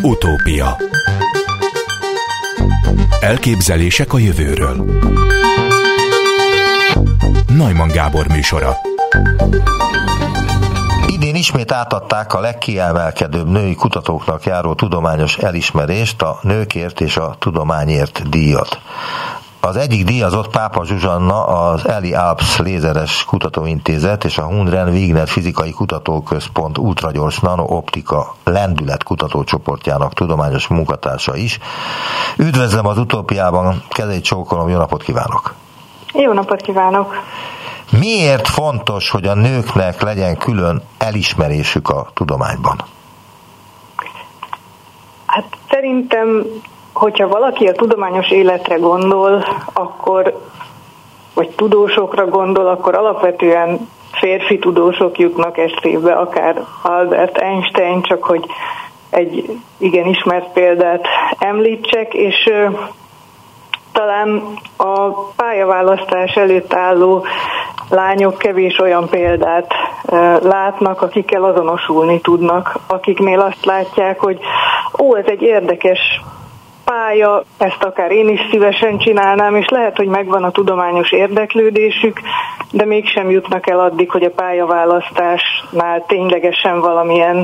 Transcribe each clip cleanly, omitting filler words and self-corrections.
Utópia. Elképzelések a jövőről. Neumann Gábor műsora. Idén ismét átadták a legkiemelkedőbb női kutatóknak járó tudományos elismerést, a Nőkért és a Tudományért díjat. Az egyik díjazott Pápa Zsuzsanna, az Eli Alps Lézeres Kutatóintézet és a Hundren Wigner Fizikai Kutatóközpont ultragyors nanooptika lendület kutatócsoportjának tudományos munkatársa is. Üdvözlöm az Utópiában, kezét csókolom, jó napot kívánok! Jó napot kívánok! Miért fontos, hogy a nőknek legyen külön elismerésük a tudományban? Hát szerintem, hogyha valaki a tudományos életre gondol, vagy tudósokra gondol, akkor alapvetően férfi tudósok jutnak eszébe, akár Albert Einstein, csak hogy egy igen ismert példát említsek, és talán a pályaválasztás előtt álló lányok kevés olyan példát látnak, akikkel azonosulni tudnak, akiknél azt látják, hogy ez egy érdekes pálya, ezt akár én is szívesen csinálnám, és lehet, hogy megvan a tudományos érdeklődésük, de mégsem jutnak el addig, hogy a pályaválasztásnál ténylegesen valamilyen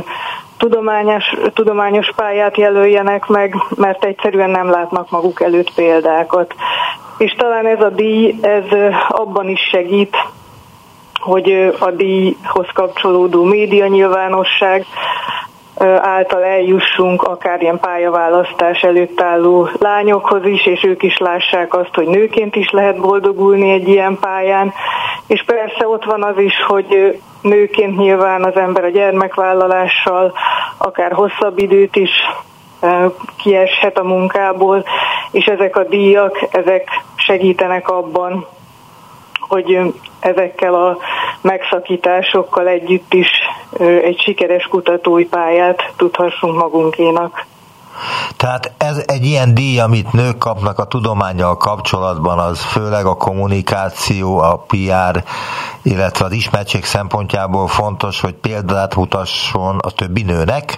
tudományos pályát jelöljenek meg, mert egyszerűen nem látnak maguk előtt példákat. És talán ez a díj, ez abban is segít, hogy a díjhoz kapcsolódó médianyilvánosság által eljussunk akár ilyen pályaválasztás előtt álló lányokhoz is, és ők is lássák azt, hogy nőként is lehet boldogulni egy ilyen pályán. És persze ott van az is, hogy nőként nyilván az ember a gyermekvállalással akár hosszabb időt is kieshet a munkából, és ezek a díjak, ezek segítenek abban, hogy ezekkel a megszakításokkal együtt is egy sikeres kutatói pályát tudhassunk magunkénak. Tehát ez egy ilyen díj, amit nők kapnak a tudománnyal kapcsolatban, az főleg a kommunikáció, a PR, illetve az ismertség szempontjából fontos, hogy példát mutasson a többi nőnek?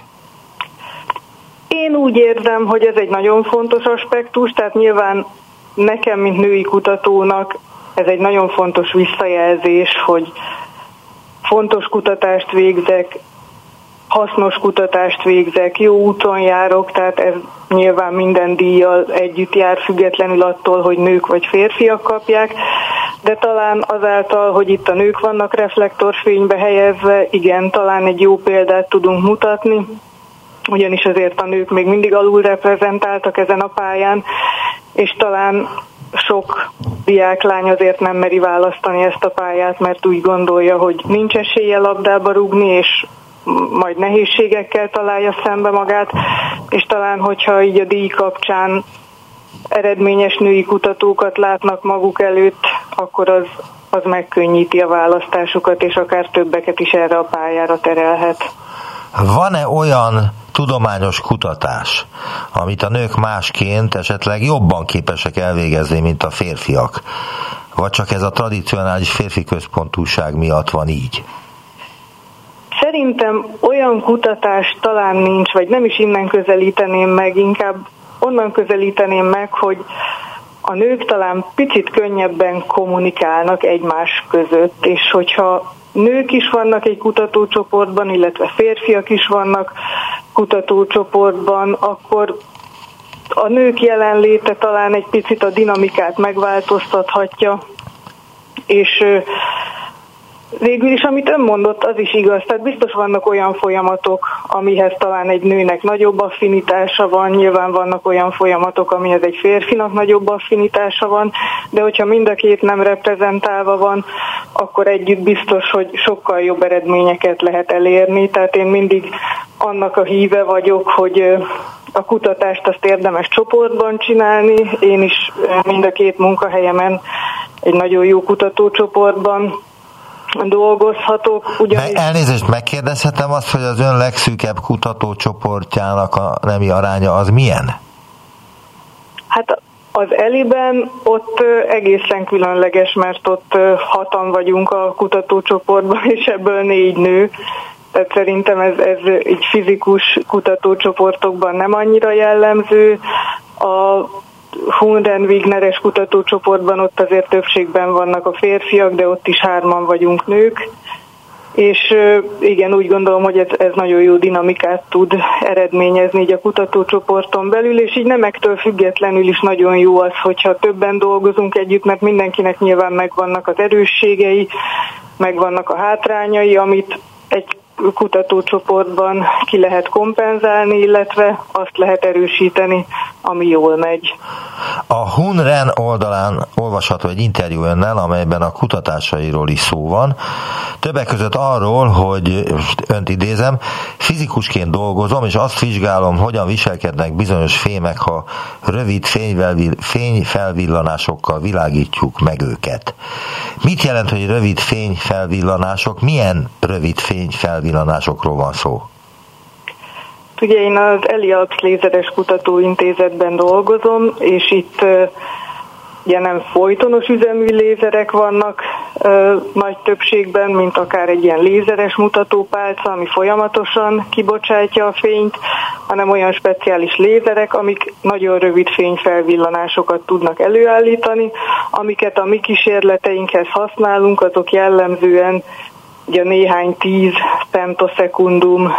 Én úgy érzem, hogy ez egy nagyon fontos aspektus, tehát nyilván nekem, mint női kutatónak ez egy nagyon fontos visszajelzés, hogy fontos kutatást végzek, hasznos kutatást végzek, jó úton járok, tehát ez nyilván minden díjjal együtt jár, függetlenül attól, hogy nők vagy férfiak kapják, de talán azáltal, hogy itt a nők vannak reflektorfénybe helyezve, igen, talán egy jó példát tudunk mutatni, ugyanis azért a nők még mindig alulreprezentáltak ezen a pályán, és talán sok diáklány azért nem meri választani ezt a pályát, mert úgy gondolja, hogy nincs esélye labdába rúgni, és majd nehézségekkel találja szembe magát, és talán, hogyha így a díj kapcsán eredményes női kutatókat látnak maguk előtt, akkor az megkönnyíti a választásukat, és akár többeket is erre a pályára terelhet. Van-e olyan tudományos kutatás, amit a nők másként esetleg jobban képesek elvégezni, mint a férfiak? Vagy csak ez a tradicionális férfi központúság miatt van így? Szerintem olyan kutatás talán nincs, vagy nem is innen közelíteném meg, inkább onnan közelíteném meg, hogy a nők talán picit könnyebben kommunikálnak egymás között, és hogyha nők is vannak egy kutatócsoportban, illetve férfiak is vannak kutatócsoportban, akkor a nők jelenléte talán egy picit a dinamikát megváltoztathatja, és végül is, amit ön mondott, az is igaz. Tehát biztos vannak olyan folyamatok, amihez talán egy nőnek nagyobb affinitása van, nyilván vannak olyan folyamatok, amihez egy férfinak nagyobb affinitása van, de hogyha mind a két nem reprezentálva van, akkor együtt biztos, hogy sokkal jobb eredményeket lehet elérni. Tehát én mindig annak a híve vagyok, hogy a kutatást azt érdemes csoportban csinálni. Én is mind a két munkahelyemen egy nagyon jó kutatócsoportban dolgozhatok. Elnézést, megkérdezhetem azt, hogy az ön legszűkebb kutatócsoportjának a nemi aránya az milyen? Hát az Eliben ott egészen különleges, mert ott 6-an vagyunk a kutatócsoportban, és ebből 4 nő. Tehát szerintem ez így fizikus kutatócsoportokban nem annyira jellemző. A Hunren-Wigneres kutatócsoportban ott azért többségben vannak a férfiak, de ott is 3-an vagyunk nők. És igen, úgy gondolom, hogy ez nagyon jó dinamikát tud eredményezni így a kutatócsoporton belül, és így nemektől függetlenül is nagyon jó az, hogyha többen dolgozunk együtt, mert mindenkinek nyilván megvannak az erősségei, megvannak a hátrányai, amit egy kutatócsoportban ki lehet kompenzálni, illetve azt lehet erősíteni, ami jól megy. A Hunren oldalán olvasható egy interjú önnel, amelyben a kutatásairól is szó van. Többek között arról, hogy, önt idézem, fizikusként dolgozom, és azt vizsgálom, hogyan viselkednek bizonyos fémek, ha rövid fényfelvillanásokkal világítjuk meg őket. Mit jelent, hogy rövid fényfelvillanások? Milyen rövid fényfelvillanásokról van szó? Ugye én az Elialps Lézeres Kutatóintézetben dolgozom, és itt ugye nem folytonos üzemű lézerek vannak nagy többségben, mint akár egy ilyen lézeres mutatópálca, ami folyamatosan kibocsátja a fényt, hanem olyan speciális lézerek, amik nagyon rövid fényfelvillanásokat tudnak előállítani, amiket a mi kísérleteinkhez használunk, azok jellemzően ugye néhány 10 femtoszekundum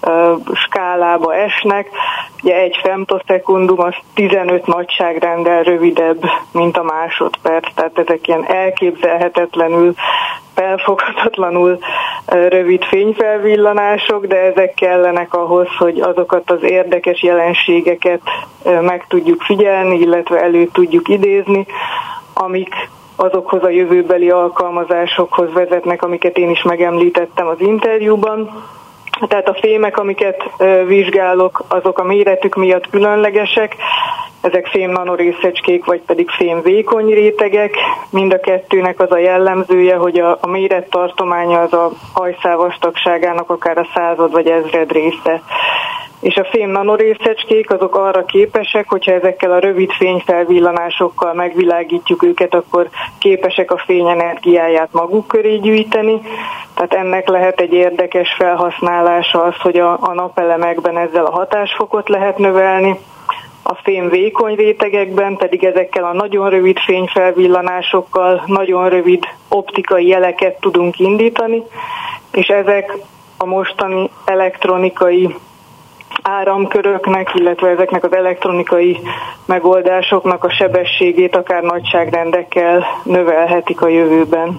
skálába esnek. Ugye egy femtoszekundum az 15 nagyságrenddel rövidebb, mint a másodperc, tehát ezek ilyen elképzelhetetlenül, felfoghatatlanul rövid fényfelvillanások, de ezek kellenek ahhoz, hogy azokat az érdekes jelenségeket meg tudjuk figyelni, illetve elő tudjuk idézni, amik azokhoz a jövőbeli alkalmazásokhoz vezetnek, amiket én is megemlítettem az interjúban. Tehát a fémek, amiket vizsgálok, azok a méretük miatt különlegesek. Ezek fém nanorészecskék, vagy pedig fém vékony rétegek. Mind a kettőnek az a jellemzője, hogy a mérettartománya az a hajszál vastagságának akár a 100 vagy 1000 része. És a fém nanorészecskék azok arra képesek, hogyha ezekkel a rövid fényfelvillanásokkal megvilágítjuk őket, akkor képesek a fényenergiáját maguk köré gyűjteni. Tehát ennek lehet egy érdekes felhasználása az, hogy a napelemekben ezzel a hatásfokot lehet növelni. A fém vékony rétegekben pedig ezekkel a nagyon rövid fényfelvillanásokkal nagyon rövid optikai jeleket tudunk indítani, és ezek a mostani elektronikai áramköröknek, illetve ezeknek az elektronikai megoldásoknak a sebességét akár nagyságrendekkel növelhetik a jövőben.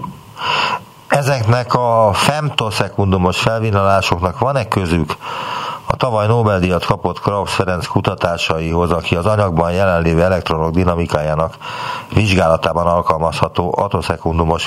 Ezeknek a femtoszekundumos felvillanásoknak van-e közük a tavaly Nobel-díjat kapott Krausz Ferenc kutatásaihoz, aki az anyagban jelenlévő elektronok dinamikájának vizsgálatában alkalmazható atoszekundumos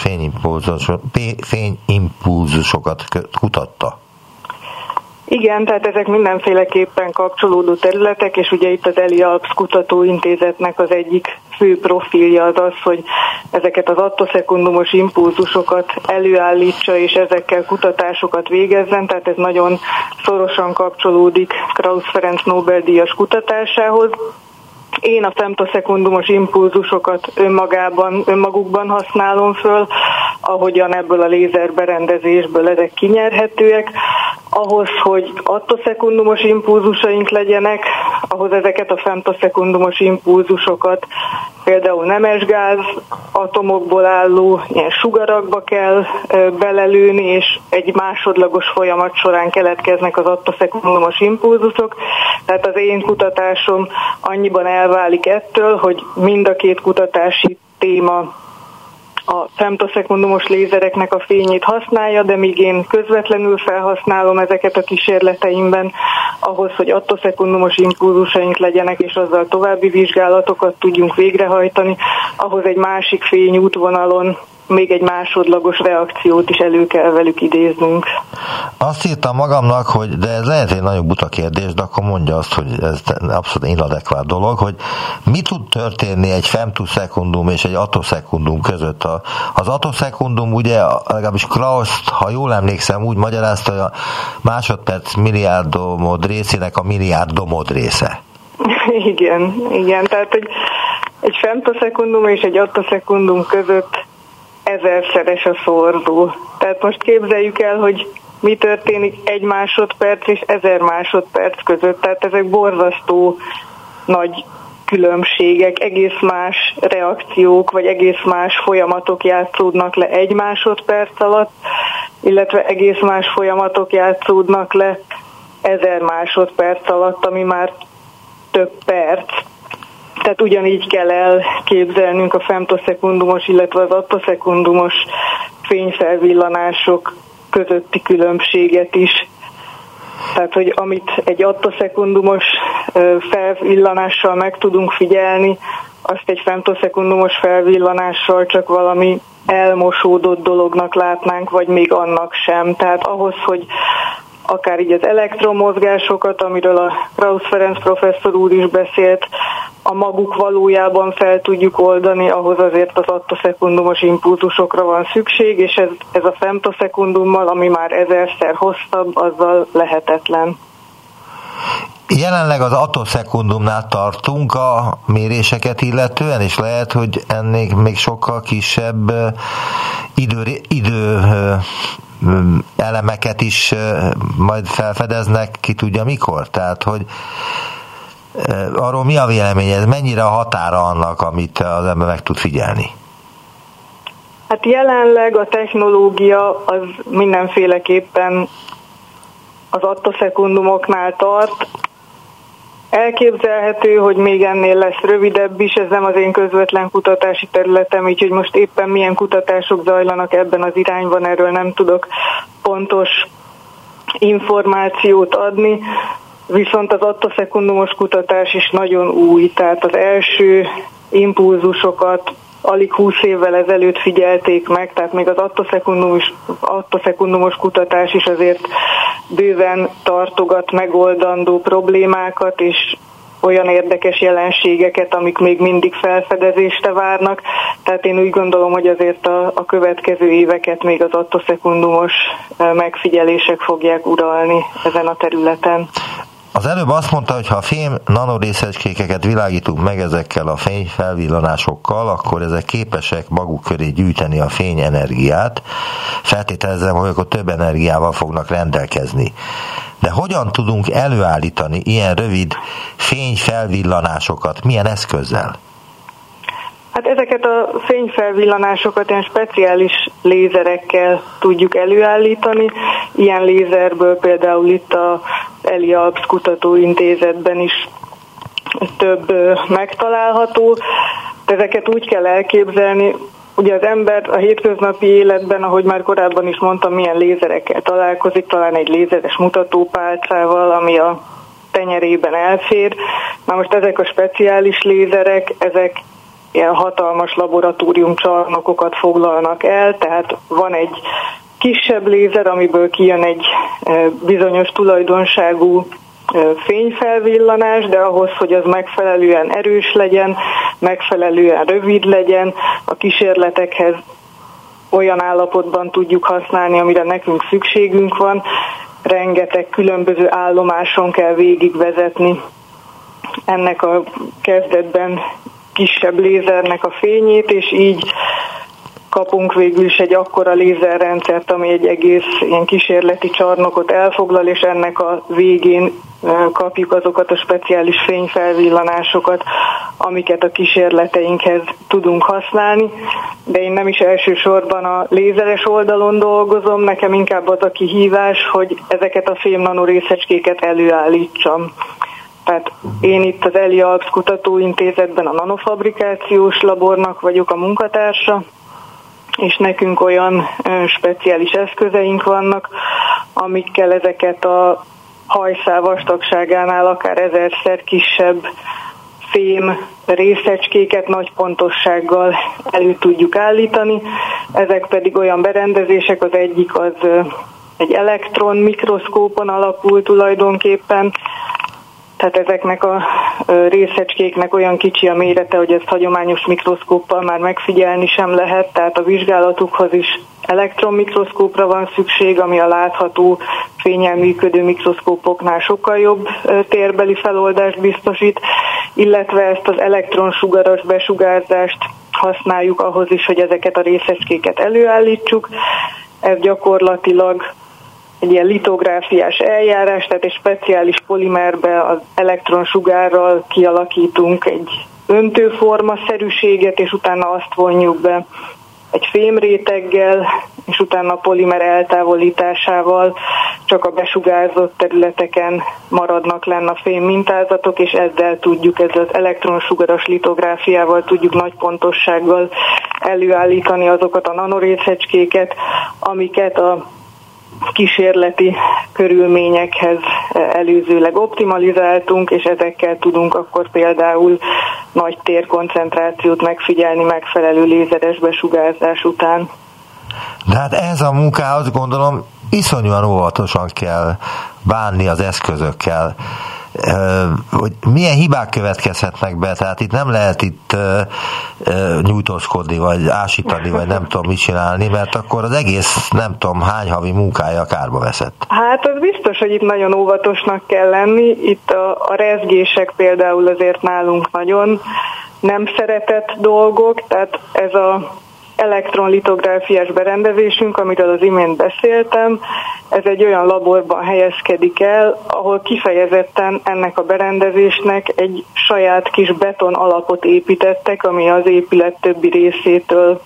fényimpulzusokat kutatta? Igen, tehát ezek mindenféleképpen kapcsolódó területek, és ugye itt az Elialps Kutatóintézetnek az egyik fő profilja az, hogy ezeket az attoszekundumos impulzusokat előállítsa, és ezekkel kutatásokat végezzen, tehát ez nagyon szorosan kapcsolódik Krausz Ferenc Nobel-díjas kutatásához. Én a femtoszekundumos impulzusokat önmagukban használom föl, ahogyan ebből a lézerberendezésből ezek kinyerhetőek. Ahhoz, hogy attoszekundumos impulzusaink legyenek, ahhoz ezeket a femtoszekundumos impulzusokat például nemesgáz atomokból álló ilyen sugarakba kell belelőni, és egy másodlagos folyamat során keletkeznek az attoszekundumos impulzusok. Tehát az én kutatásom annyiban elválik ettől, hogy mind a két kutatási téma a femtoszekundumos lézereknek a fényét használja, de míg én közvetlenül felhasználom ezeket a kísérleteimben ahhoz, hogy attoszekundumos impulzusaink legyenek, és azzal további vizsgálatokat tudjunk végrehajtani, ahhoz egy másik fényútvonalon még egy másodlagos reakciót is elő kell velük idéznünk. Azt írtam magamnak, hogy de ez lehet egy nagyon buta kérdés, de akkor mondja azt, hogy ez abszolút inadekvát dolog, hogy mi tud történni egy femtoszekundum és egy attoszekundum között. Az attoszekundum ugye, legalábbis Krausz, ha jól emlékszem, úgy magyarázta, hogy a másodperc milliárdomod részének a milliárdomod része. Igen, tehát egy femtoszekundum és egy attoszekundum között 1000-szeres a szorzó. Tehát most képzeljük el, hogy mi történik 1 másodperc és 1000 másodperc között. Tehát ezek borzasztó nagy különbségek, egész más reakciók, vagy egész más folyamatok játszódnak le 1 másodperc alatt, illetve egész más folyamatok játszódnak le 1000 másodperc alatt, ami már több perc. Tehát ugyanígy kell elképzelnünk a femtoszekundumos, illetve az attoszekundumos fényfelvillanások közötti különbséget is. Tehát, hogy amit egy attoszekundumos felvillanással meg tudunk figyelni, azt egy femtoszekundumos felvillanással csak valami elmosódott dolognak látnánk, vagy még annak sem. Tehát ahhoz, hogy akár így az elektromozgásokat, amiről a Krausz Ferenc professzor úr is beszélt, a maguk valójában fel tudjuk oldani, ahhoz azért az attoszekundumos impulzusokra van szükség, és ez a femtoszekundummal, ami már 1000-szer hosszabb, azzal lehetetlen. Jelenleg az attoszekundumnál tartunk a méréseket illetően, és lehet, hogy ennél még sokkal kisebb idő elemeket is majd felfedeznek, ki tudja mikor? Tehát, hogy arról mi a véleményed, mennyire a határa annak, amit az ember meg tud figyelni? Hát jelenleg a technológia az mindenféleképpen az attoszekundumoknál tart. Elképzelhető, hogy még ennél lesz rövidebb is, ez nem az én közvetlen kutatási területem, így hogy most éppen milyen kutatások zajlanak ebben az irányban, erről nem tudok pontos információt adni, viszont az attoszekundumos kutatás is nagyon új, tehát az első impulzusokat alig 20 évvel ezelőtt figyelték meg, tehát még az attoszekundumos kutatás is azért bőven tartogat megoldandó problémákat, és olyan érdekes jelenségeket, amik még mindig felfedezésre várnak. Tehát én úgy gondolom, hogy azért a következő éveket még az attoszekundumos megfigyelések fogják uralni ezen a területen. Az előbb azt mondta, hogy ha a fém nanorészecskéket világítunk meg ezekkel a fényfelvillanásokkal, akkor ezek képesek maguk köré gyűjteni a fényenergiát. Feltételezem, hogy akkor több energiával fognak rendelkezni. De hogyan tudunk előállítani ilyen rövid fényfelvillanásokat? Milyen eszközzel? Hát ezeket a fényfelvillanásokat ilyen speciális lézerekkel tudjuk előállítani. Ilyen lézerből például itt az Elia Alps Kutatóintézetben is több megtalálható. Ezeket úgy kell elképzelni, ugye az ember a hétköznapi életben, ahogy már korábban is mondtam, milyen lézerekkel találkozik, talán egy lézeres mutatópálcával, ami a tenyerében elfér. Na most ezek a speciális lézerek, ezek ilyen hatalmas laboratóriumcsarnokokat foglalnak el, tehát van egy kisebb lézer, amiből kijön egy bizonyos tulajdonságú fényfelvillanás, de ahhoz, hogy az megfelelően erős legyen, megfelelően rövid legyen, a kísérletekhez olyan állapotban tudjuk használni, amire nekünk szükségünk van, rengeteg különböző állomáson kell végigvezetni ennek a kezdetben kisebb lézernek a fényét, és így kapunk végül is egy akkora lézerrendszert, ami egy egész ilyen kísérleti csarnokot elfoglal, és ennek a végén kapjuk azokat a speciális fényfelvillanásokat, amiket a kísérleteinkhez tudunk használni. De én nem is elsősorban a lézeres oldalon dolgozom, nekem inkább az a kihívás, hogy ezeket a fém nanorészecskéket előállítsam. Tehát én itt az Elia Alps Kutatóintézetben a nanofabrikációs labornak vagyok a munkatársa, és nekünk olyan speciális eszközeink vannak, amikkel ezeket a hajszál vastagságánál akár 1000-szer kisebb fém részecskéket nagy pontossággal elő tudjuk állítani. Ezek pedig olyan berendezések, az egyik az egy elektron mikroszkópon alapul tulajdonképpen, tehát ezeknek a részecskéknek olyan kicsi a mérete, hogy ezt hagyományos mikroszkóppal már megfigyelni sem lehet, tehát a vizsgálatukhoz is elektronmikroszkópra van szükség, ami a látható fénnyel működő mikroszkópoknál sokkal jobb térbeli feloldást biztosít, illetve ezt az elektronsugaras besugárzást használjuk ahhoz is, hogy ezeket a részecskéket előállítsuk. Ez gyakorlatilag egy ilyen litográfiás eljárás, tehát egy speciális polimerbe az elektronsugárral kialakítunk egy öntőforma-szerűséget, és utána azt vonjuk be egy fémréteggel, és utána a polimer eltávolításával csak a besugárzott területeken maradnak lenn a fém mintázatok, és ezzel tudjuk, ezzel az elektronsugaras litográfiával tudjuk nagy pontossággal előállítani azokat a nanorészecskéket, amiket a kísérleti körülményekhez előzőleg optimalizáltunk, és ezekkel tudunk akkor például nagy térkoncentrációt megfigyelni megfelelő lézeres besugárzás után. De hát ez a munkához gondolom iszonyúan óvatosan kell bánni az eszközökkel, hogy milyen hibák következhetnek be, tehát itt nem lehet nyújtózkodni, vagy ásítani, vagy nem tudom mit csinálni, mert akkor az egész nem tudom hány havi munkája kárba veszett. Hát az biztos, hogy itt nagyon óvatosnak kell lenni, itt a rezgések például azért nálunk nagyon nem szeretett dolgok, tehát ez a elektronlitográfiás berendezésünk, amiről az imént beszéltem, ez egy olyan laborban helyezkedik el, ahol kifejezetten ennek a berendezésnek egy saját kis beton alapot építettek, ami az épület többi részétől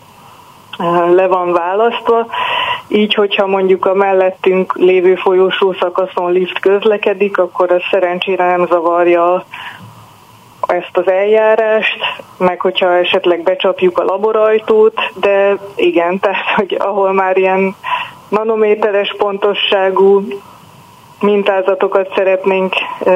le van választva. Így, hogyha mondjuk a mellettünk lévő folyosó szakaszon lift közlekedik, akkor az szerencsére nem zavarja ezt az eljárást, meg hogyha esetleg becsapjuk a laborajtót, de igen, tehát hogy ahol már ilyen nanométeres pontosságú mintázatokat szeretnénk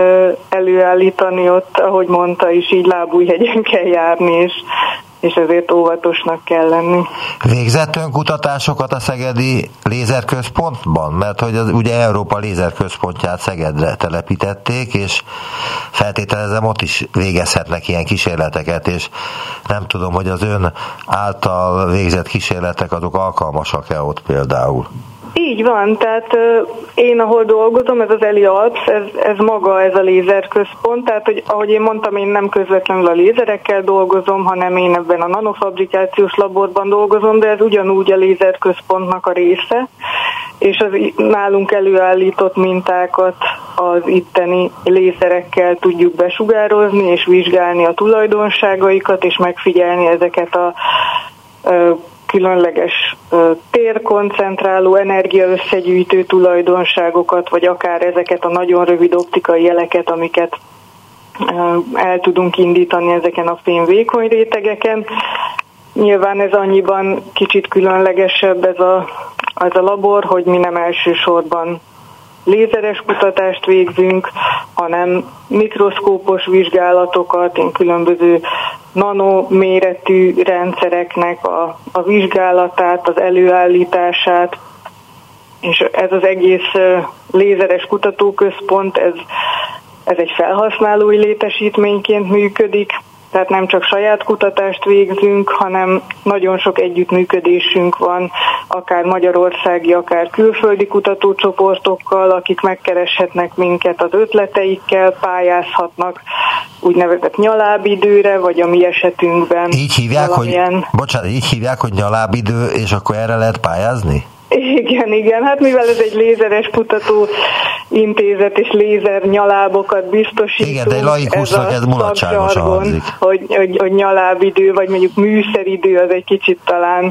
előállítani, ott, ahogy mondta is, így lábújhegyen kell járni, és ezért óvatosnak kell lenni. Végzett önkutatásokat a Szegedi Lézerközpontban? Mert hogy az ugye Európa Lézerközpontját Szegedre telepítették, és feltételezem ott is végezhetnek ilyen kísérleteket, és nem tudom, hogy az ön által végzett kísérletek azok alkalmasak-e ott például? Így van, tehát én ahol dolgozom, ez az Eli Alps, ez maga ez a lézerközpont, tehát hogy, ahogy én mondtam, én nem közvetlenül a lézerekkel dolgozom, hanem én ebben a nanofabrikációs laborban dolgozom, de ez ugyanúgy a lézerközpontnak a része, és az nálunk előállított mintákat az itteni lézerekkel tudjuk besugározni, és vizsgálni a tulajdonságaikat, és megfigyelni ezeket a különleges térkoncentráló, energiaösszegyűjtő tulajdonságokat, vagy akár ezeket a nagyon rövid optikai jeleket, amiket el tudunk indítani ezeken a fémvékony rétegeken. Nyilván ez annyiban kicsit különlegesebb ez a labor, hogy mi nem elsősorban lézeres kutatást végzünk, hanem mikroszkópos vizsgálatokat, különböző nanoméretű rendszereknek a vizsgálatát, az előállítását, és ez az egész lézeres kutatóközpont, ez egy felhasználói létesítményként működik, tehát nem csak saját kutatást végzünk, hanem nagyon sok együttműködésünk van, akár magyarországi, akár külföldi kutatócsoportokkal, akik megkereshetnek minket az ötleteikkel, pályázhatnak úgynevezett nyalábidőre, vagy a mi esetünkben. Így hívják, így hívják, hogy nyalábidő, és akkor erre lehet pályázni? Igen, hát mivel ez egy lézeres kutatóintézet és lézer nyalábokat biztosítunk. Igen, de egy laikusnak ez mulatságosan hangzik. Hogy nyalábidő, vagy mondjuk műszeridő, az egy kicsit talán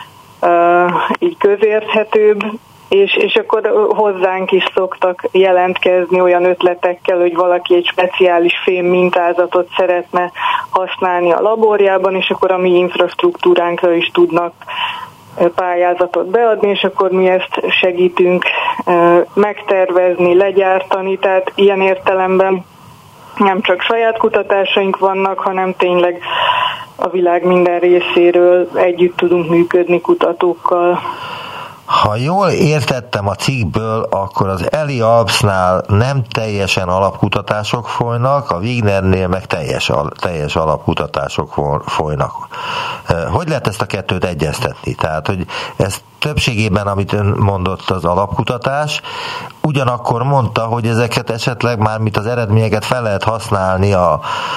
így közérthetőbb, és akkor hozzánk is szoktak jelentkezni olyan ötletekkel, hogy valaki egy speciális fém mintázatot szeretne használni a laborjában, és akkor a mi infrastruktúránkra is tudnak pályázatot beadni, és akkor mi ezt segítünk megtervezni, legyártani, tehát ilyen értelemben nem csak saját kutatásaink vannak, hanem tényleg a világ minden részéről együtt tudunk működni kutatókkal. Ha jól értettem a cikkből, akkor az Eli Alpsnál nem teljesen alapkutatások folynak, a Wignernél meg teljes alapkutatások folynak. Hogy lehet ezt a kettőt egyeztetni? Tehát, hogy ezt többségében, amit ön mondott, az alapkutatás. Ugyanakkor mondta, hogy ezeket esetleg már, mint az eredményeket fel lehet használni a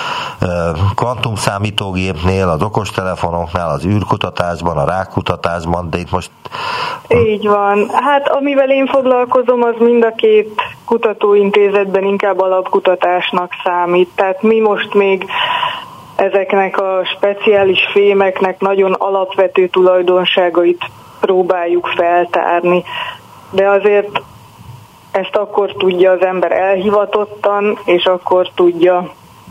kvantumszámítógépnél, az okostelefonoknál, az űrkutatásban, a rákkutatásban, de itt most... Így van. Hát amivel én foglalkozom, az mind a két kutatóintézetben inkább alapkutatásnak számít. Tehát mi most még ezeknek a speciális fémeknek nagyon alapvető tulajdonságait próbáljuk feltárni. De azért ezt akkor tudja az ember elhivatottan, és akkor tudja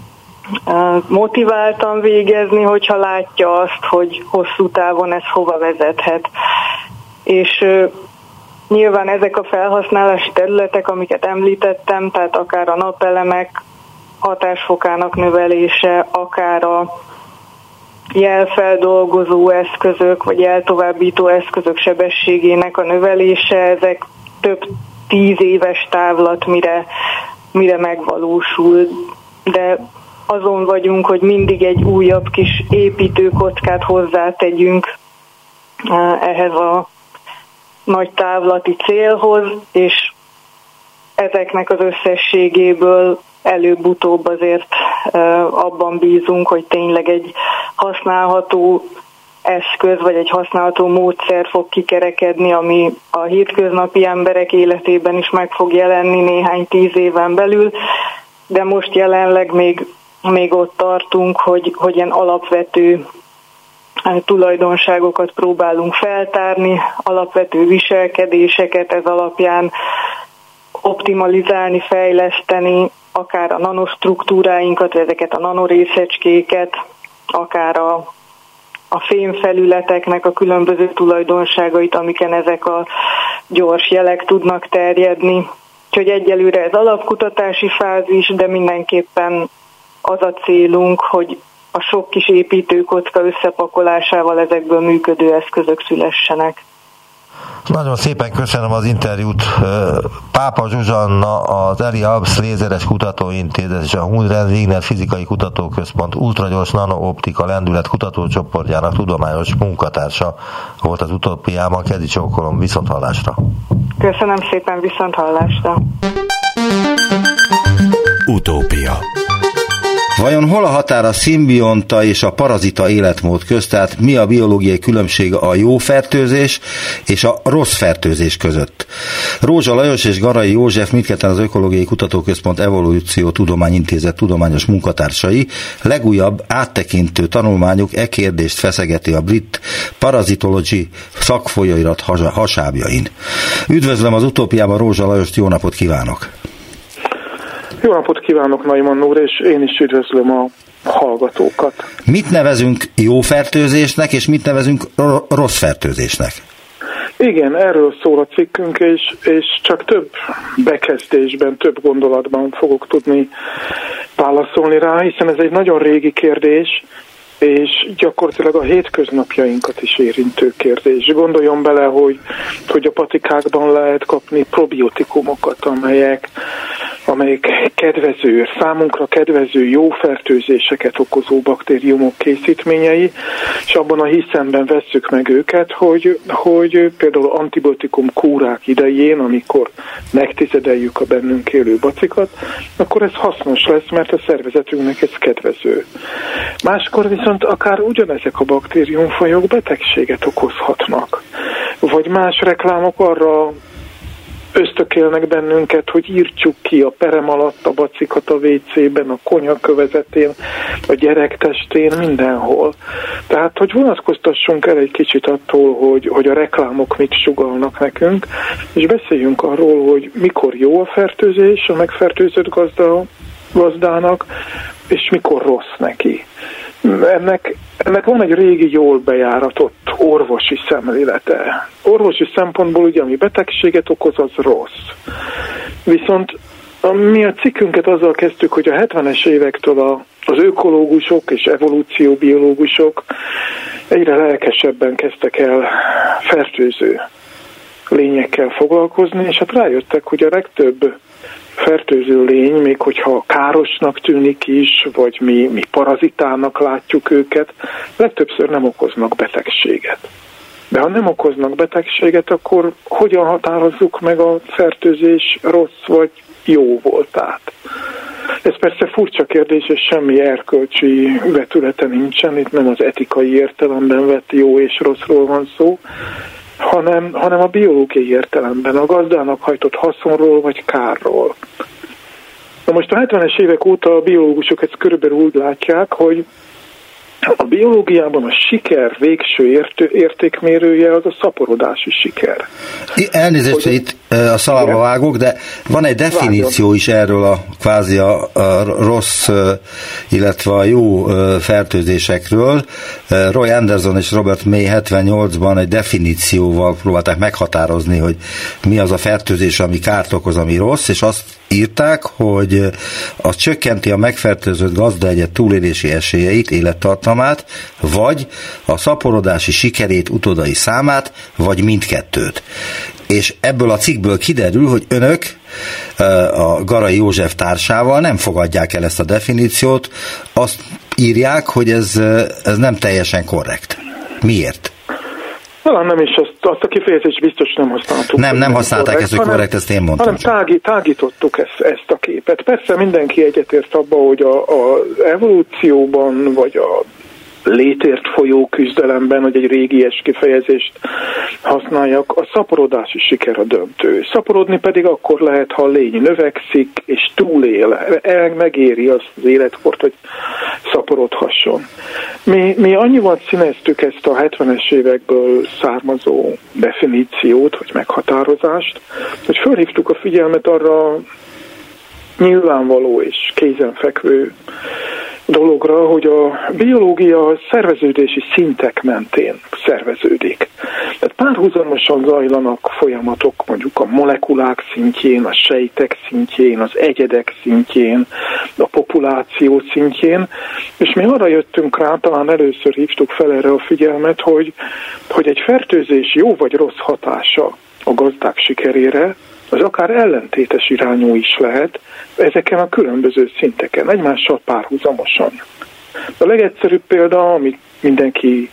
motiváltan végezni, hogyha látja azt, hogy hosszú távon ez hova vezethet. És nyilván ezek a felhasználási területek, amiket említettem, tehát akár a napelemek hatásfokának növelése, akár a jelfeldolgozó eszközök, vagy jeltovábbító eszközök sebességének a növelése, ezek több 10 éves távlat, mire megvalósul. De azon vagyunk, hogy mindig egy újabb kis építőkockát hozzátegyünk ehhez a nagy távlati célhoz, és ezeknek az összességéből előbb-utóbb azért abban bízunk, hogy tényleg egy használható eszköz, vagy egy használható módszer fog kikerekedni, ami a hétköznapi emberek életében is meg fog jelenni néhány 10 éven belül, de most jelenleg még ott tartunk, hogy ilyen alapvető tulajdonságokat próbálunk feltárni, alapvető viselkedéseket ez alapján optimalizálni, fejleszteni, akár a nanostruktúráinkat, ezeket a nanorészecskéket, akár a fémfelületeknek a különböző tulajdonságait, amiken ezek a gyors jelek tudnak terjedni. Úgyhogy egyelőre ez alapkutatási fázis, de mindenképpen az a célunk, hogy a sok kis építőkocka összepakolásával ezekből működő eszközök szülessenek. Nagyon szépen köszönöm az interjút. Pápa Zsuzsanna, az Elia Absz Lézeres Kutatóintézet és a Hundred Wigner Fizikai Kutatóközpont ultragyors nanooptika lendület kutatócsoportjának tudományos munkatársa volt az Utópiában. Kezi csókolom, viszonthallásra. Köszönöm szépen, viszonthallásra. Utópia. Vajon hol a határ a szimbionta és a parazita életmód közt, tehát mi a biológiai különbség a jó fertőzés és a rossz fertőzés között? Rózsa Lajos és Garai József, mindketten az Ökológiai Kutatóközpont Evolúció Tudományintézet tudományos munkatársai, legújabb áttekintő tanulmányuk kérdést feszegeti a brit Parasitology szakfolyóirat hasábjain. Üdvözlöm az Utópiában Rózsa Lajost, jó napot kívánok! Jó napot kívánok, Neumann úr, és én is üdvözlöm a hallgatókat. Mit nevezünk jó fertőzésnek, és mit nevezünk rossz fertőzésnek? Igen, erről szól a cikkünk, és csak több bekezdésben, több gondolatban fogok tudni válaszolni rá, hiszen ez egy nagyon régi kérdés, és gyakorlatilag a hétköznapjainkat is érintő kérdés. Gondoljon bele, hogy a patikákban lehet kapni probiotikumokat, amelyek kedvező, számunkra kedvező jó fertőzéseket okozó baktériumok készítményei, és abban a hiszemben vesszük meg őket, hogy például antibiotikum kúrák idején, amikor megtizedeljük a bennünk élő bacikat, akkor ez hasznos lesz, mert a szervezetünknek ez kedvező. Máskor viszont akár ugyanezek a baktériumfajok betegséget okozhatnak. Vagy más reklámok arra ösztökélnek bennünket, hogy írtsuk ki a perem alatt a bacikat a WC-ben, a konyakövezetén, a gyerek testén, mindenhol. Tehát, hogy vonatkoztassunk el egy kicsit attól, hogy a reklámok mit sugallnak nekünk, és beszéljünk arról, hogy mikor jó a fertőzés a megfertőzött gazdának, és mikor rossz neki. Ennek van egy régi, jól bejáratott orvosi szemlélete. Orvosi szempontból ugye, ami betegséget okoz, az rossz. Viszont mi a cikkünket azzal kezdtük, hogy a 70-es évektől az ökológusok és evolúcióbiológusok egyre lelkesebben kezdtek el fertőző lényekkel foglalkozni, és hát rájöttek, hogy a legtöbb fertőző lény, még hogyha károsnak tűnik is, vagy mi parazitának látjuk őket, legtöbbször nem okoznak betegséget. De ha nem okoznak betegséget, akkor hogyan határozzuk meg a fertőzés rossz vagy jó voltát? Ez persze furcsa kérdés, és semmi erkölcsi vetülete nincsen, itt nem az etikai értelemben vett jó és rosszról van szó, hanem a biológiai értelemben, a gazdának hajtott haszonról vagy kárról. Na most a 70-es évek óta a biológusok ezt körülbelül úgy látják, hogy a biológiában a siker végső értékmérője az a szaporodási siker. Elnézést, hogy itt a szavába vágok, de van egy definíció is erről a kvázi a rossz, illetve a jó fertőzésekről. Roy Anderson és Robert May 78-ban egy definícióval próbálták meghatározni, hogy mi az a fertőzés, ami kárt okoz, ami rossz, és azt írták, hogy az csökkenti a megfertőzött gazdaegyed túlélési esélyeit, élettartamát, vagy a szaporodási sikerét, utódai számát, vagy mindkettőt. És ebből a cikkből kiderül, hogy önök a Garai József társával nem fogadják el ezt a definíciót, azt írják, hogy ez nem teljesen korrekt. Miért? Talán nem is azt a kifejezést biztos nem használtuk. Nem használták ezt, hogy korrekt, ezt én mondtam. Hanem tágítottuk ezt a képet. Persze mindenki egyetért abban, hogy az evolúcióban, vagy a létért folyó küzdelemben, hogy egy régies kifejezést használjak, a szaporodási siker a döntő. Szaporodni pedig akkor lehet, ha a lény növekszik és túlél, megéri az életkort, hogy szaporodhasson. Mi annyival színeztük ezt a 70-es évekből származó definíciót, vagy meghatározást, hogy felhívtuk a figyelmet arra nyilvánvaló és kézenfekvő dologra, hogy a biológia szerveződési szintek mentén szerveződik. Tehát párhuzamosan zajlanak folyamatok mondjuk a molekulák szintjén, a sejtek szintjén, az egyedek szintjén, a populáció szintjén, és mi arra jöttünk rá, talán először hívtuk fel erre a figyelmet, hogy egy fertőzés jó vagy rossz hatása a gazdák sikerére, az akár ellentétes irányú is lehet, ezeken a különböző szinteken, egymással párhuzamosan. A legegyszerűbb példa, amit mindenki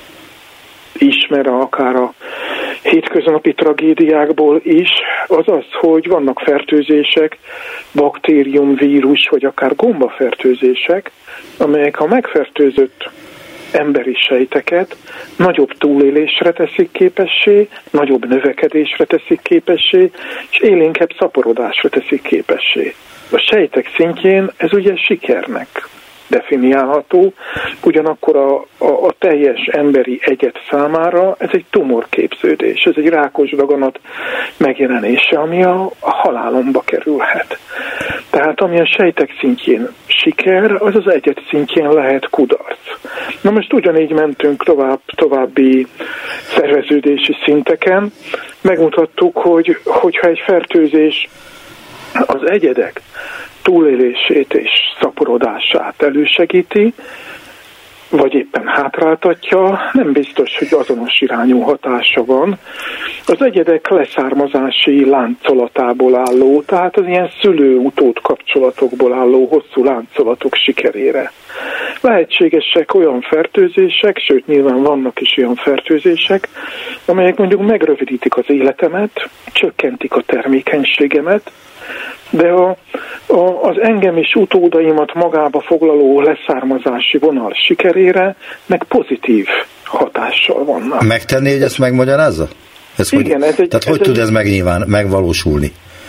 ismer, akár a hétköznapi tragédiákból is, az az, hogy vannak fertőzések, baktérium, vírus, vagy akár gombafertőzések, amelyek a megfertőzött emberi sejteket nagyobb túlélésre teszik képessé, nagyobb növekedésre teszik képessé, és élénkebb szaporodásra teszik képessé. A sejtek szintjén ez ugye sikernek definiálható, ugyanakkor a teljes emberi egyed számára ez egy tumorképződés, ez egy rákos daganat megjelenése, ami a halálomba kerülhet. Tehát ami a sejtek szintjén siker, az az egyed szintjén lehet kudarc. Na most ugyanígy mentünk további szerveződési szinteken, megmutattuk, hogyha egy fertőzés az egyedek túlélését és szaporodását elősegíti, vagy éppen hátráltatja, nem biztos, hogy azonos irányú hatása van. Az egyedek leszármazási láncolatából álló, tehát az ilyen szülő-utód kapcsolatokból álló hosszú láncolatok sikerére. Lehetségesek olyan fertőzések, sőt nyilván vannak is olyan fertőzések, amelyek mondjuk megrövidítik az életemet, csökkentik a termékenységemet, de az engem és utódaimat magába foglaló leszármazási vonal sikerére meg pozitív hatással vannak. Megtenni, hogy ezt megmagyarázza? Igen, tehát hogy tud ez megvalósulni?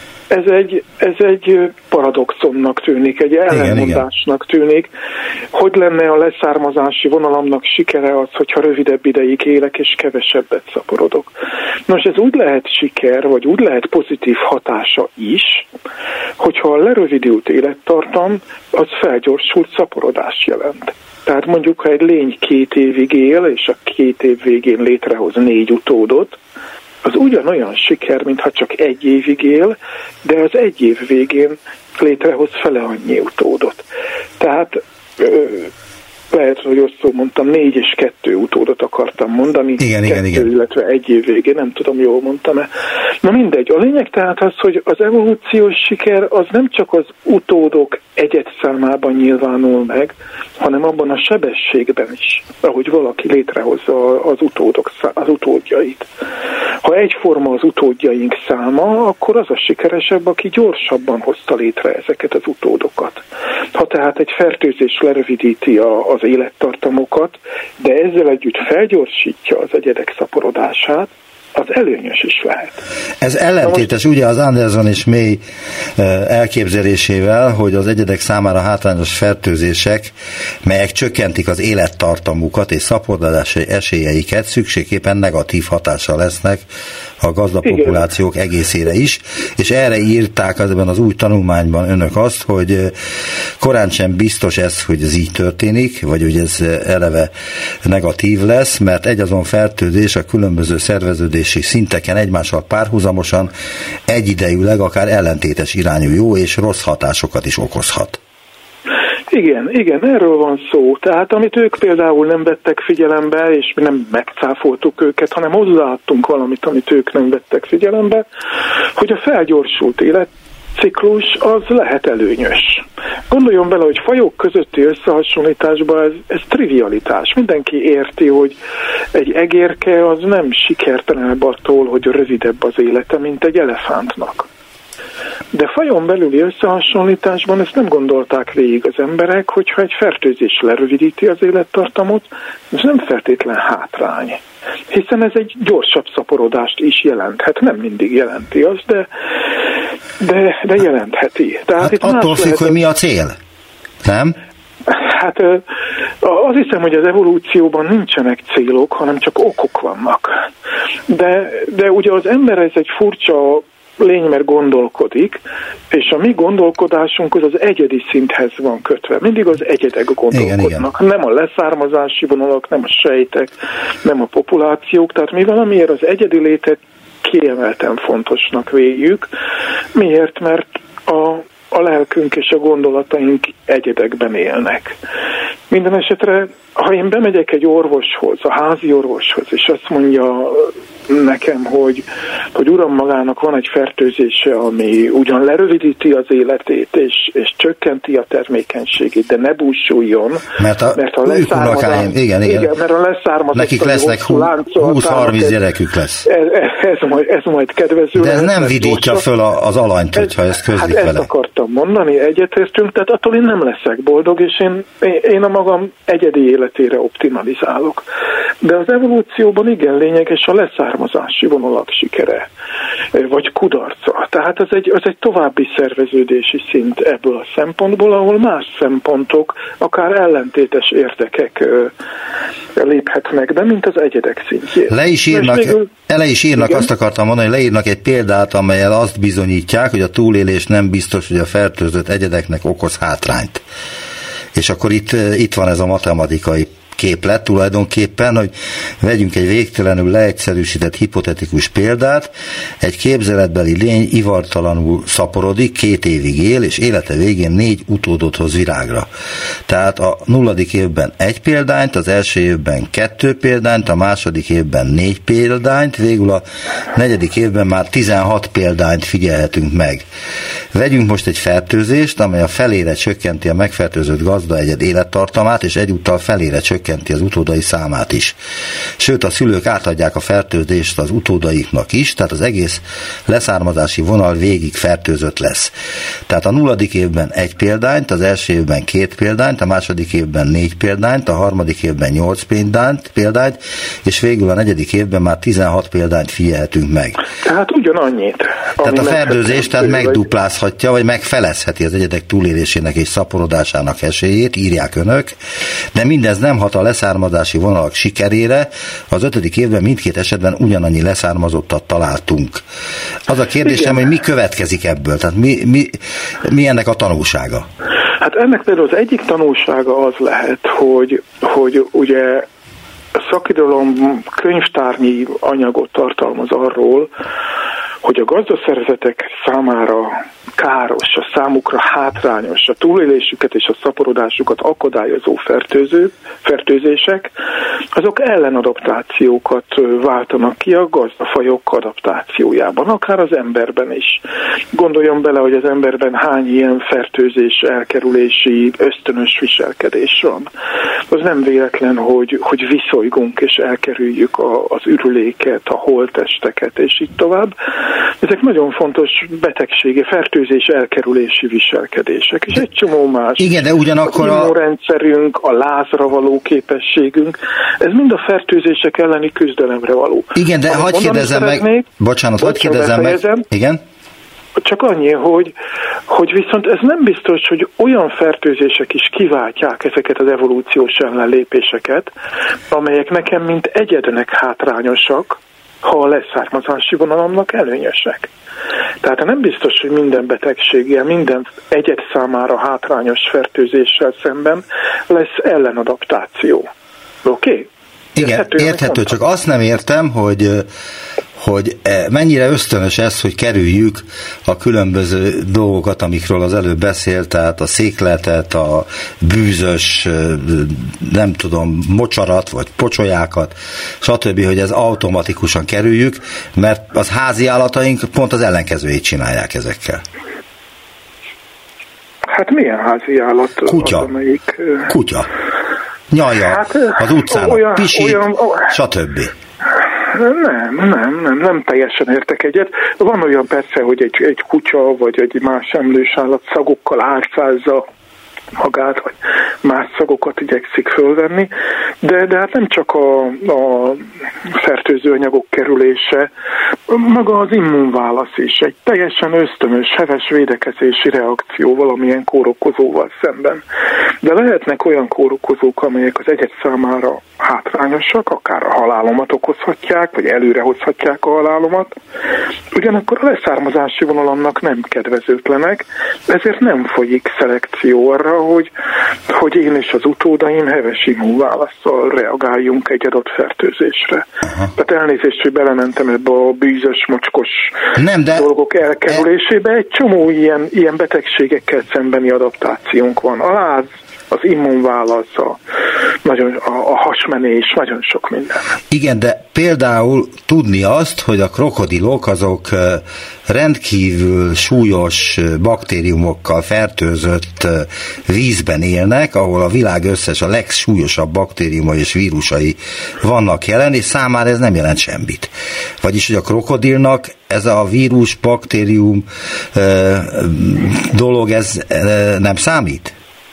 Ez egy paradoxonnak tűnik, egy ellenmondásnak tűnik. Hogy lenne a leszármazási vonalamnak sikere az, hogyha rövidebb ideig élek és kevesebbet szaporodok? Nos, ez úgy lehet siker, vagy úgy lehet pozitív hatása is, hogyha a lerövidült élettartam az felgyorsult szaporodást jelent. Tehát mondjuk, ha egy lény 2 évig él, és a 2 év végén létrehoz 4 utódot, az ugyanolyan siker, mintha csak 1 évig él, de az 1 év végén létrehoz fele annyi utódot. Tehát lehet, hogy rosszul mondtam, 4 és 2 utódot akartam mondani. Igen. Illetve 1 év végén, nem tudom, jól mondtam-e. Na mindegy, a lényeg tehát az, hogy az evolúciós siker az nem csak az utódok egyedszámában nyilvánul meg, hanem abban a sebességben is, ahogy valaki létrehozza az utódjait. Ha egyforma az utódjaink száma, akkor az a sikeresebb, aki gyorsabban hozta létre ezeket az utódokat. Ha tehát egy fertőzés lerövidíti az élettartamokat, de ezzel együtt felgyorsítja az egyedek szaporodását, az előnyös is lehet. Ez ellentétes ugye az Anderson és May elképzelésével, hogy az egyedek számára hátrányos fertőzések, melyek csökkentik az élettartamukat és szaporodási esélyeiket, szükségképpen negatív hatással lesznek a gazdapopulációk egészére is, és erre írták ebben az új tanulmányban önök azt, hogy korán sem biztos ez, hogy ez így történik, vagy hogy ez eleve negatív lesz, mert egyazon fertőzés a különböző szerveződési szinteken egymással párhuzamosan egyidejűleg akár ellentétes irányú jó és rossz hatásokat is okozhat. Igen, erről van szó. Tehát amit ők például nem vettek figyelembe, és mi nem megcáfoltuk őket, hanem hozzáadtunk valamit, amit ők nem vettek figyelembe, hogy a felgyorsult életciklus az lehet előnyös. Gondoljon bele, hogy fajok közötti összehasonlításban ez trivialitás. Mindenki érti, hogy egy egérke az nem sikertelenebb attól, hogy rövidebb az élete, mint egy elefántnak. De fajon belüli összehasonlításban ezt nem gondolták végig az emberek, hogyha egy fertőzés lerövidíti az élettartamot, ez nem feltétlen hátrány. Hiszen ez egy gyorsabb szaporodást is jelenthet. Nem mindig jelenti azt, de jelentheti. Tehát hát itt attól függ, hogy mi a cél, nem? Hát azt hiszem, hogy az evolúcióban nincsenek célok, hanem csak okok vannak. De ugye az ember ez egy furcsa lény, mert gondolkodik, és a mi gondolkodásunk az egyedi szinthez van kötve. Mindig az egyedek gondolkodnak. Igen. Nem a leszármazási vonalak, nem a sejtek, nem a populációk. Tehát mi valamiért az egyedi létet kiemelten fontosnak véljük. Miért? Mert a lelkünk és a gondolataink egyedekben élnek. Minden esetre, ha én bemegyek egy orvoshoz, a házi orvoshoz, és azt mondja nekem, hogy uram, magának van egy fertőzése, ami ugyan lerövidíti az életét, és csökkenti a termékenységét, de ne búsuljon, mert a leszármazás, mert a leszármazás, nekik lesznek 20-30 gyerekük lesz. Ez majd kedvező. De ez nem vidítja föl az alanyt, hogyha ezt közlik vele. Ezt akartam mondani, egyetértünk, tehát attól én nem leszek boldog, és én a magam egyedi életére optimalizálok. De az evolúcióban igen lényeges a leszármazási vonalak sikere, vagy kudarca. Tehát ez egy további szerveződési szint ebből a szempontból, ahol más szempontok, akár ellentétes érdekek léphetnek be, mint az egyedek szintjén. Le is írnak, azt akartam mondani, hogy leírnak egy példát, amellyel azt bizonyítják, hogy a túlélés nem biztos, hogy a fertőzött egyedeknek okoz hátrányt. És akkor itt van ez a matematikai képlet tulajdonképpen, hogy vegyünk egy végtelenül leegyszerűsített hipotetikus példát, egy képzeletbeli lény ivartalanul szaporodik, 2 évig él, és élete végén 4 utódot hoz virágra. Tehát a 0. évben 1 példányt, az első évben 2 példányt, a második évben 4 példányt, végül a 4. évben már 16 példányt figyelhetünk meg. Vegyünk most egy fertőzést, amely a felére csökkenti a megfertőzött gazdaegyed élettartamát, és egyúttal felére csökkenti az utódai számát is. Sőt, a szülők átadják a fertőzést az utódaiknak is, tehát az egész leszármazási vonal végig fertőzött lesz. Tehát a 0. évben 1 példányt, az első évben 2 példányt, a második évben 4 példányt, a harmadik évben 8 példányt, és végül a 4. évben már 16 példányt figyelhetünk meg. Tehát ugyanannyit. Tehát a fertőzést tehát megduplázhatja, vagy megfelezheti az egyedek túlélésének és szaporodásának esélyét, írják önök, de mindez nem hat a leszármazási vonalak sikerére, az 5. évben mindkét esetben ugyanannyi leszármazottat találtunk. Az a kérdésem, hogy mi következik ebből? Tehát mi ennek a tanulsága? Hát ennek például az egyik tanulsága az lehet, hogy ugye a szakirodalom könyvtárnyi anyagot tartalmaz arról, hogy a gazdaszervezetek számára káros, a számukra hátrányos, a túlélésüket és a szaporodásukat akadályozó fertőzések, azok ellenadaptációkat váltanak ki a gazdafajok adaptációjában, akár az emberben is. Gondoljon bele, hogy az emberben hány ilyen fertőzés, elkerülési, ösztönös viselkedés van. Az nem véletlen, hogy viszolygunk és elkerüljük az ürüléket, a holttesteket, és így tovább. Ezek nagyon fontos betegsége, fertőzés elkerülési viselkedések, és egy csomó más. Igen, de ugyanakkor az immunrendszerünk, a lázra való képességünk, ez mind a fertőzések elleni küzdelemre való. Igen, de hadd kérdezzem meg, hadd kérdezzem meg, igen? Csak annyi, hogy viszont ez nem biztos, hogy olyan fertőzések is kiváltják ezeket az evolúciós ellenlépéseket, amelyek nekem mint egyednek hátrányosak, ha a leszármazási vonalamnak előnyösek. Tehát nem biztos, hogy minden betegséggel, minden egyed számára hátrányos fertőzéssel szemben lesz ellenadaptáció. Oké? Igen, érthető, csak azt nem értem, hogy mennyire ösztönös ez, hogy kerüljük a különböző dolgokat, amikről az előbb beszélt, tehát a székletet, a bűzös, nem tudom, mocsarat, vagy pocsolyákat, stb., hogy ez automatikusan kerüljük, mert az házi állataink pont az ellenkezőjét csinálják ezekkel. Hát milyen házi állat? Kutya. Az, amelyik... Kutya. Nyalja az utcán, pisít, stb. Nem teljesen értek egyet. Van olyan persze, hogy egy kutya vagy egy más emlős állat szagokkal álcázza magát, vagy más szagokat igyekszik fölvenni, de hát nem csak a fertőző anyagok kerülése, maga az immunválasz is egy teljesen ösztönös, heves védekezési reakció valamilyen kórokozóval szemben. De lehetnek olyan kórokozók, amelyek az egyed számára hátrányosak, akár a halálomat okozhatják, vagy előrehozhatják a halálomat, ugyanakkor a leszármazási vonalamnak nem kedvezőtlenek, ezért nem folyik szelekció arra, hogy én és az utódaim heves immunválasszal reagáljunk egy adott fertőzésre. Aha. Tehát elnézést, hogy belementem ebbe a bűzös, mocskos dolgok elkerülésébe. Egy csomó ilyen betegségekkel szembeni adaptációnk van. A láz, az immunválasz, a hasmenés, nagyon sok minden. Igen, de például tudni azt, hogy a krokodilok azok rendkívül súlyos baktériumokkal fertőzött vízben élnek, ahol a világ összes a legsúlyosabb baktériumai és vírusai vannak jelen, és számára ez nem jelent semmit. Vagyis, hogy a krokodilnak ez a vírus, baktérium dolog, ez nem számít?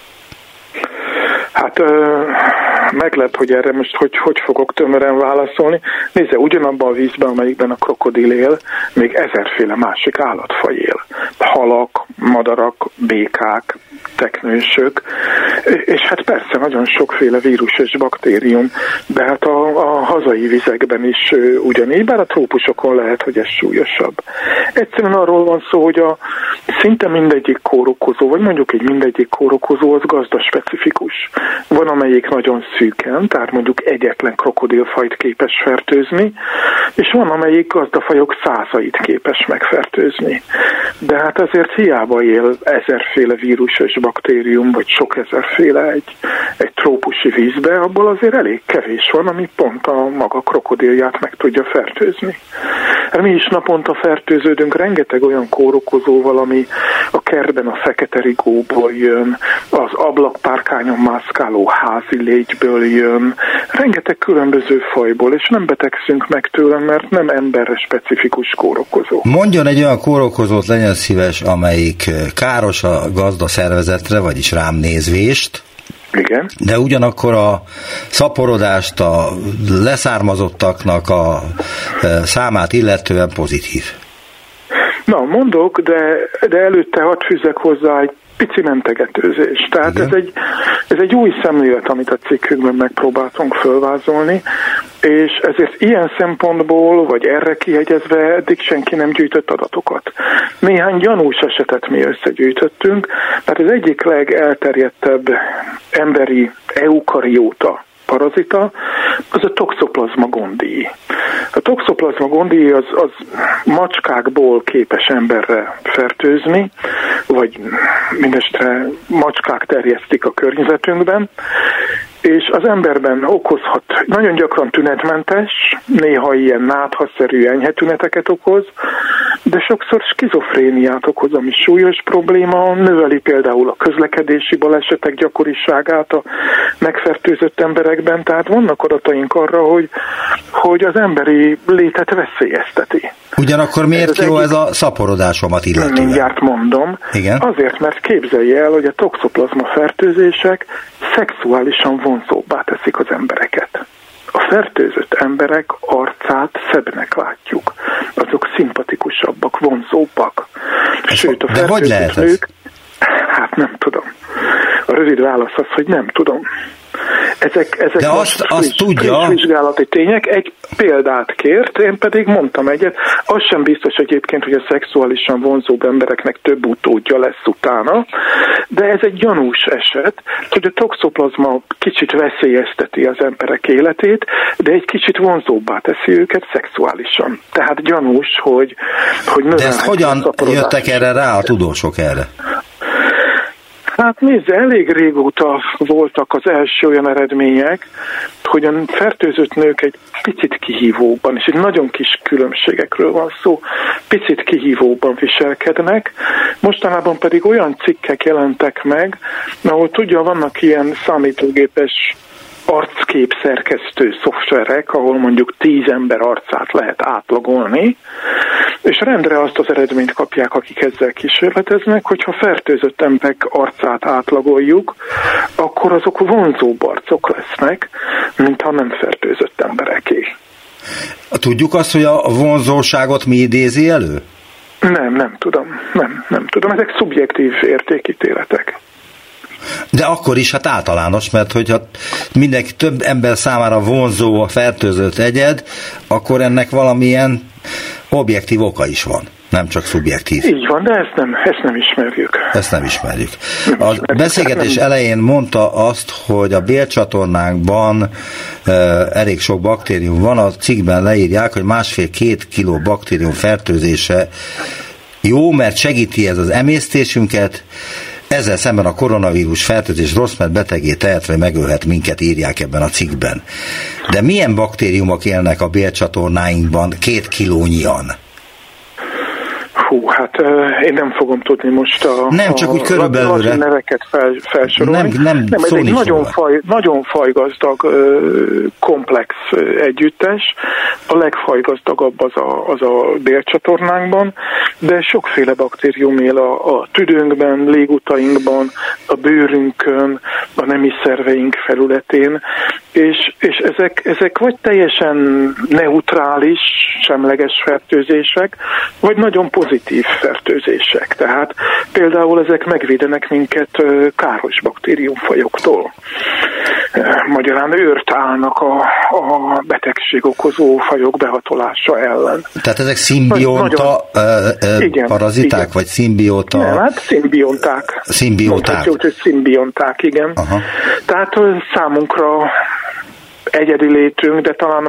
Hát meglep, hogy erre most hogy fogok tömören válaszolni. Nézze, ugyanabban a vízben, amelyikben a krokodil él, még 1000-féle másik állatfaj él. Halak, madarak, békák, teknősök, és hát persze nagyon sokféle vírus és baktérium, de hát a hazai vizekben is ugyanígy, bár a trópusokon lehet, hogy ez súlyosabb. Egyszerűen arról van szó, hogy szinte mindegyik kórokozó, vagy mondjuk egy mindegyik kórokozó az gazdaspecifikus. Van, amelyik nagyon szűken, tehát mondjuk egyetlen krokodilfajt képes fertőzni, és van, amelyik gazdafajok százait képes megfertőzni. De hát azért hiába él 1000-féle vírus és baktérium, vagy sok ezerféle egy trópusi vízbe, abból azért elég kevés van, ami pont a maga krokodilját meg tudja fertőzni. Mi is naponta fertőződünk rengeteg olyan kórokozóval, ami a kertben a fekete rigóból jön, az ablakpárkányon mászkáló házi légyből jön, rengeteg különböző fajból, és nem betegszünk meg tőle, mert nem emberre specifikus kórokozó. Mondjon egy olyan kórokozót, legyen szíves, amelyik káros a gazdaszervezetre, vagyis rám nézvést, igen. De ugyanakkor a szaporodást, a leszármazottaknak a számát illetően pozitív. Na, mondok, de előtte hadd fűzzek hozzá egy pici mentegetőzés. Tehát ez egy új szemlélet, amit a cikkünkben megpróbáltunk fölvázolni, és ezért ilyen szempontból, vagy erre kihegyezve eddig senki nem gyűjtött adatokat. Néhány gyanús esetet mi összegyűjtöttünk, mert az egyik legelterjedtebb emberi eukarióta parazita, az a Toxoplasma gondii. A toxoplasma gondii az macskákból képes emberre fertőzni, vagy mindestre macskák terjesztik a környezetünkben, és az emberben okozhat, nagyon gyakran tünetmentes, néha ilyen náthaszerű enyhe tüneteket okoz, de sokszor skizofréniát okoz, ami súlyos probléma, növeli például a közlekedési balesetek gyakoriságát a megfertőzött emberekben, tehát vannak adataink arra, hogy az emberi létet veszélyezteti. Ugyanakkor miért jó ez a szaporodásomat illetően? Mindjárt mondom. Igen? Azért, mert képzelje el, hogy a toxoplasma fertőzések szexuálisan vonzóbbá teszik az embereket. A fertőzött emberek arcát szebbnek látjuk. Azok szimpatikusabbak, vonzóbbak. Sőt, a fertőzött nők... Hát nem tudom. A rövid válasz az, hogy nem tudom. Ezek de azt tudja... friss vizsgálati tények. Egy példát kért, én pedig mondtam egyet. Az sem biztos egyébként, hogy a szexuálisan vonzóbb embereknek több utódja lesz utána, de ez egy gyanús eset, hogy a toxoplasma kicsit veszélyezteti az emberek életét, de egy kicsit vonzóbbá teszi őket szexuálisan. Tehát gyanús, hogy de ezt hogyan jöttek erre rá a tudósok erre? Hát nézze, elég régóta voltak az első olyan eredmények, hogy a fertőzött nők egy picit kihívóbban, és egy nagyon kis különbségekről van szó, picit kihívóbban viselkednek, mostanában pedig olyan cikkek jelentek meg, ahol tudja, vannak ilyen számítógépes arckép szerkesztő szoftverek, ahol mondjuk 10 ember arcát lehet átlagolni, és rendre azt az eredményt kapják, akik ezzel kísérleteznek, hogyha fertőzött emberek arcát átlagoljuk, akkor azok vonzóbb arcok lesznek, mint ha nem fertőzött embereké. Tudjuk azt, hogy a vonzóságot mi idézi elő? Nem tudom. Nem tudom. Ezek szubjektív értékítéletek. De akkor is hát általános, mert hogyha mindenki több ember számára vonzó a fertőzött egyed, akkor ennek valamilyen objektív oka is van, nem csak szubjektív. Így van, de ezt nem ismerjük. Ezt nem ismerjük. A beszélgetés elején mondta azt, hogy a bélcsatornánkban elég sok baktérium van, a cikkben leírják, hogy 1,5-2 kiló baktérium fertőzése jó, mert segíti ez az emésztésünket, ezzel szemben a koronavírus fertőzés rossz, mert betegé tehetve megölhet minket, írják ebben a cikkben. De milyen baktériumok élnek a bélcsatornáinkban 2 kilónyian? Hát én nem fogom tudni most csak úgy körülbelül neveket felsorolni. Nem, ez egy nagyon fajgazdag komplex együttes, a legfajgazdagabb az a bélcsatornánkban, de sokféle baktérium él a tüdőnkben, légutainkban, a bőrünkön, a nemi szerveink felületén, és ezek vagy teljesen neutrális, semleges fertőzések, vagy nagyon pozitív fertőzések. Tehát például ezek megvédenek minket káros baktériumfajoktól. Magyarán őrt állnak a betegség okozó fajok behatolása ellen. Tehát ezek szimbióta paraziták, igen. Vagy szimbióta... Nem, hát szimbionták. Mondhatjuk, hogy szimbionták, igen. Aha. Tehát számunkra egyedi létünk, de talán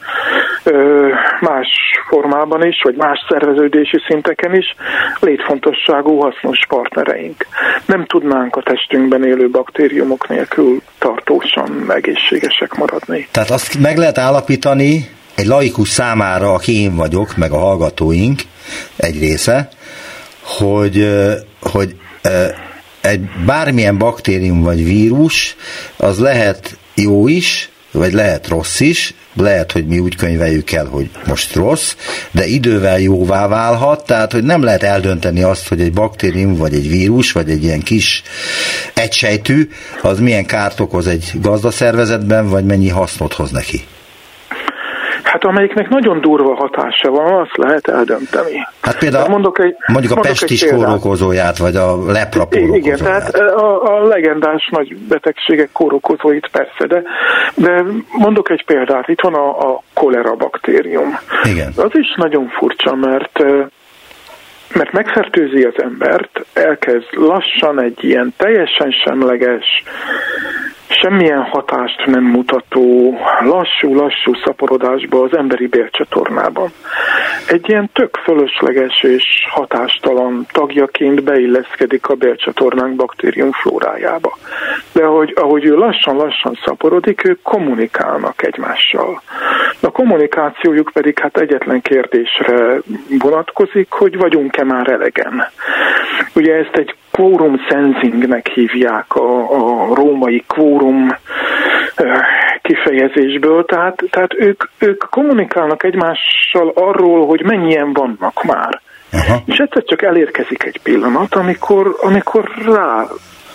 más formában is, vagy más szerveződési szinteken is létfontosságú, hasznos partnereink. Nem tudnánk a testünkben élő baktériumok nélkül tartósan egészségesek maradni. Tehát azt meg lehet állapítani egy laikus számára, aki én vagyok, meg a hallgatóink egy része, hogy egy bármilyen baktérium vagy vírus, az lehet jó is, vagy lehet rossz is, lehet, hogy mi úgy könyveljük el, hogy most rossz, de idővel jóvá válhat, tehát, hogy nem lehet eldönteni azt, hogy egy baktérium, vagy egy vírus, vagy egy ilyen kis egysejtű, az milyen kárt okoz egy gazdaszervezetben, vagy mennyi hasznot hoz neki. Hát amelyiknek nagyon durva hatása van, azt lehet eldönteni. Hát például mondjuk a pestis kórokozóját, vagy a lepra kórokozóját. Igen, tehát a legendás nagy betegségek kórokozóit persze, de mondok egy példát, itt van a kolera baktérium. Igen. Az is nagyon furcsa, mert megfertőzi az embert, elkezd lassan egy ilyen teljesen semleges, semmilyen hatást nem mutató, lassú szaporodásba az emberi bélcsatornában. Egy ilyen tök fölösleges és hatástalan tagjaként beilleszkedik a bélcsatornánk baktériumflórájába. De ahogy ő lassan szaporodik, ők kommunikálnak egymással. A kommunikációjuk pedig hát egyetlen kérdésre vonatkozik, hogy vagyunk-e már elegen. Ugye ezt egy quorum sensingnek hívják a római quorum kifejezésből, tehát ők kommunikálnak egymással arról, hogy mennyien vannak már. Aha. És egyszer csak elérkezik egy pillanat, amikor rá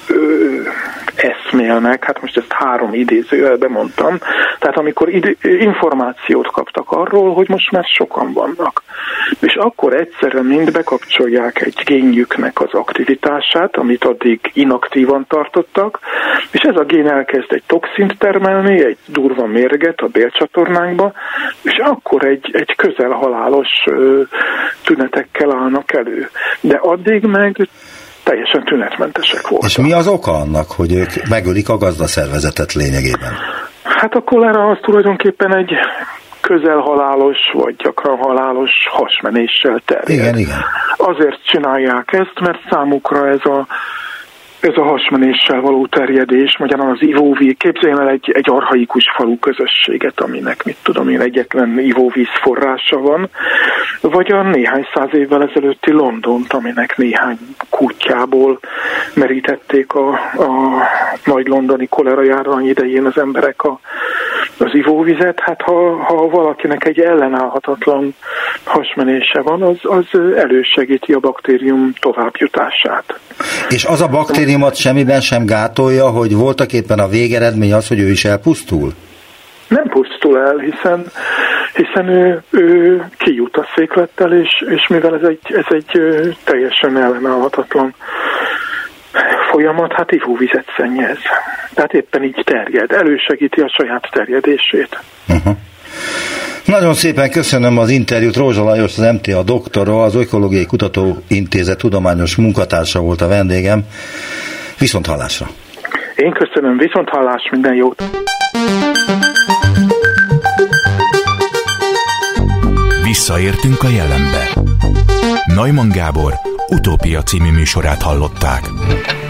eszmélnek, hát most ezt 3 idézőjelben mondtam, tehát amikor információt kaptak arról, hogy most már sokan vannak. És akkor egyszerre mind bekapcsolják egy génjüknek az aktivitását, amit addig inaktívan tartottak, és ez a gén elkezd egy toxint termelni, egy durva mérget a bélcsatornánkba, és akkor egy közel halálos tünetekkel állnak elő. De addig meg teljesen tünetmentesek voltak. És mi az oka annak, hogy ők megölik a gazdaszervezetet lényegében? Hát a kolera az tulajdonképpen egy közel halálos, vagy gyakran halálos hasmenéssel terjed. Igen. Azért csinálják ezt, mert számukra ez a hasmenéssel való terjedés, magyarán az ivóvíz, képzeljen el egy archaikus falu közösséget, aminek, egyetlen ivóvíz forrása van, vagy a néhány száz évvel ezelőtti Londont, aminek néhány kutyából merítették a nagy londoni kolera járvány idején az emberek az ivóvizet. Hát ha valakinek egy ellenállhatatlan hasmenése van, az elősegíti a baktérium továbbjutását. És az a baktériumot semmiben sem gátolja, hogy voltak éppen a végeredmény az, hogy ő is elpusztul? Nem pusztul el, hiszen ő kijut a széklettel, és mivel ez egy teljesen ellenállhatatlan folyamat, hát ivóvizet szennyez. Tehát éppen így terjed, elősegíti a saját terjedését. Uh-huh. Nagyon szépen köszönöm az interjút. Rózsa Lajos, az MTA doktora, az Ökológiai Kutatóintézet tudományos munkatársa volt a vendégem. Viszonthallásra! Én köszönöm, viszonthallás, minden jót! Visszaértünk a jelenbe. Neumann Gábor Utópia című műsorát hallották.